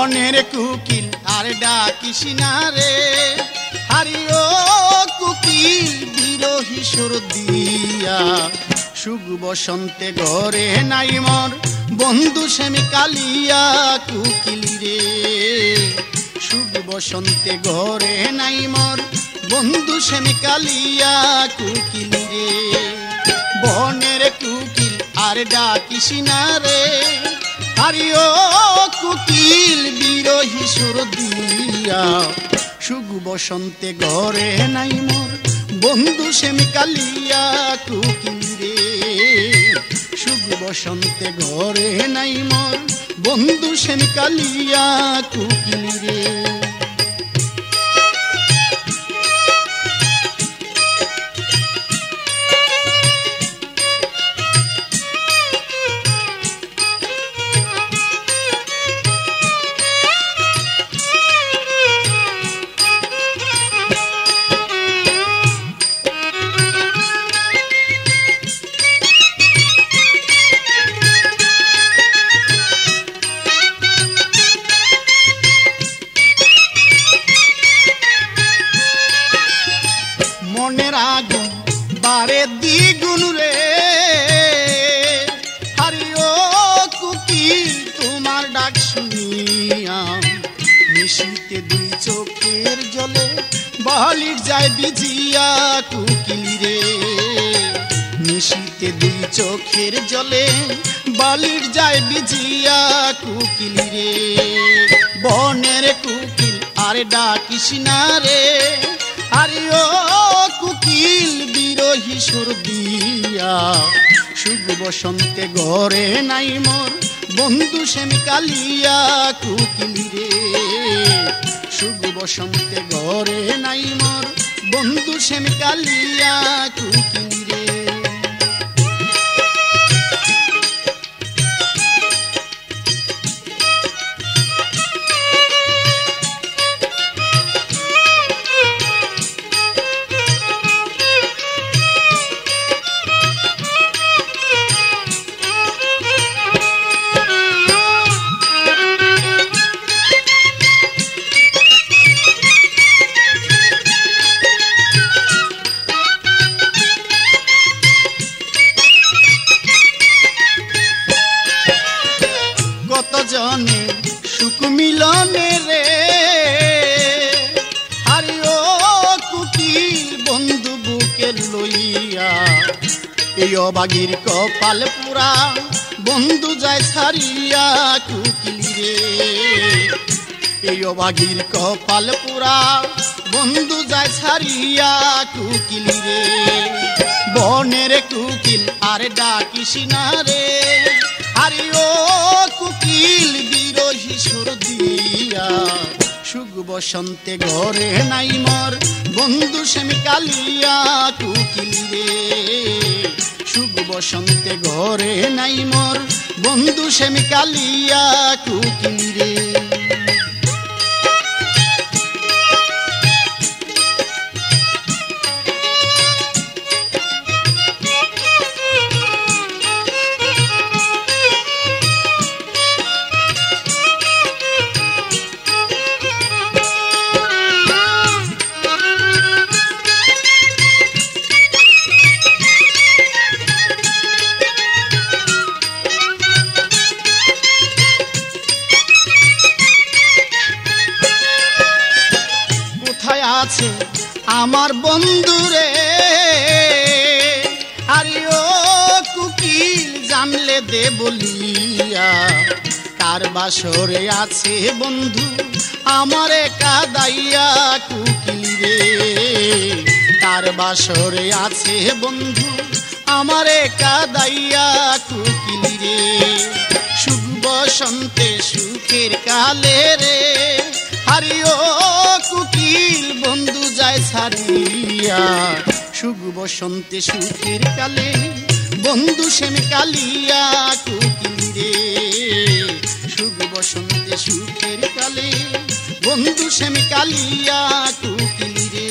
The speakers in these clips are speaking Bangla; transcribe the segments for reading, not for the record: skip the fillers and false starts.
বনের কুকিল আর ডাকিস না রে, হারি ও কুকিল বিরহী সুর দিয়া। সুখ বসন্তে ঘরে নাই মোর বন্ধু শ্যামী কালিয়া কুকিল রে। সুখ বসন্তে ঘরে নাই মোর বন্ধু শ্যামী কালিয়া কুকিল রে। বনের কুকিল আর ডাকিস না রে, হারি ও কুকিল বিরহী সুর দিয়া। সুখ বসন্তে ঘরে নাই মোর বন্ধু শ্যামী কালিয়া কুকিল রে। সুখ বসন্তে ঘরে নাই মোর বন্ধু শ্যামী কালিয়া কুকিল রে। মনের আগুন বারে দ্বিগুণ রে, হারি ও কুকিল তোমার ডাক শুনিয়া। নিশীতে দুই চোখের জলে বালির যায় বিজিয়া কুকিল রে। নিশীতে দুই চোখের জলে বালির যায় বিজিয়া কুকিল রে। বনের কুকিল আর ডাকিস না রে, হারি ও কুকিল বিরহী সুর দিয়া। সুখ বসন্তে ঘরে নাই মোর বন্ধু শ্যামী কালিয়া কুকিল রে। সুখ বসন্তে ঘরে নাই মোর বন্ধু শ্যামী কালিয়া কুকিল রে। কত জনে সুখ মিলনে রে, হারি ও কুকিল বন্ধু বুকে লইয়া। এই অবাগির কপাল পুরা বন্ধু যায় ছাড়িয়া কুকিল রে। এই অবাগির কপাল পুরা বন্ধু যায় ছাড়িয়া কুকিল রে। বনের কুকিল আর ডাকিস না রে, হারি ও কুকিল বিরহী সুর দিয়া। সুখ বসন্তে ঘরে নাই মোর বন্ধু শ্যামী কালিয়া কুকিল রে। সুখ বসন্তে ঘরে নাই মোর বন্ধু শ্যামী কালিয়া কুকিল রে। আছে আমার বন্ধু রে, হারি ও কুকিল জানলে দে বলিয়া। কার বাসরে আছে বন্ধু আমারে কাদাইয়া কুকিল রে। কার বাসরে আছে বন্ধু আমারে কাদাইয়া কুকিল রে। সুখ বসন্তে সুখের কালে রে, হারি ও কুকিল বন্ধু যায় ছাড়িয়া। সুখ বসন্তে সুখের কালে বন্ধু শ্যামী কালিয়া কুকিল রে। সুখ বসন্তে সুখের কালে বন্ধু শ্যামী কালিয়া কুকিল রে।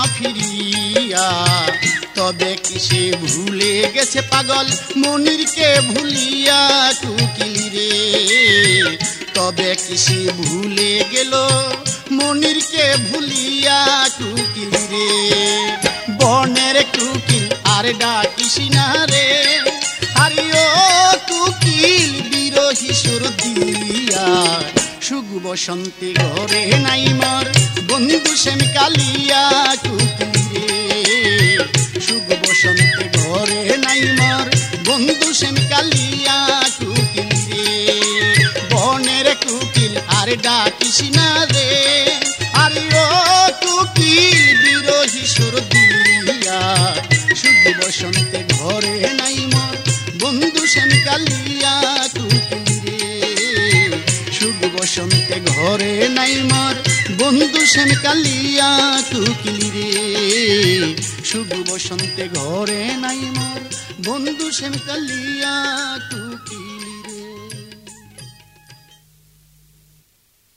ফিরিয়া, তবে কি সে ভুলে গেছে পাগল মনিরকে ভুলিয়া কুকিল রে, তবে কি সে ভুলে গেল মনিরকে ভুলিয়া কুকিল রে। বনের কুকিল আর ডাকিস না রে, আরিও কুকিল বিরহী সুর দিয়া, সুখ বসন্তে ঘরে নাই মোর বন্ধু শ্যাম কালিয়া কুকিল রে, সুখ বসন্তে ঘরে নাই মোর বন্ধু শ্যাম কালিয়া কুকিল রে। বনের কুকিল আর ডাকিস না রে, আরিও কুকিল বিরহী সুর দিয়া, সুখ বসন্তে ঘরে নাই মোর বন্ধু শ্যাম কালিয়া কুকিল রে, সুখ বসন্তে ঘরে নাই মোর বন্ধু শ্যাম কালিয়া কুকিল রে, সুখ বসন্তে ঘরে নাই মোর বন্ধু শ্যাম কালিয়া কুকিল।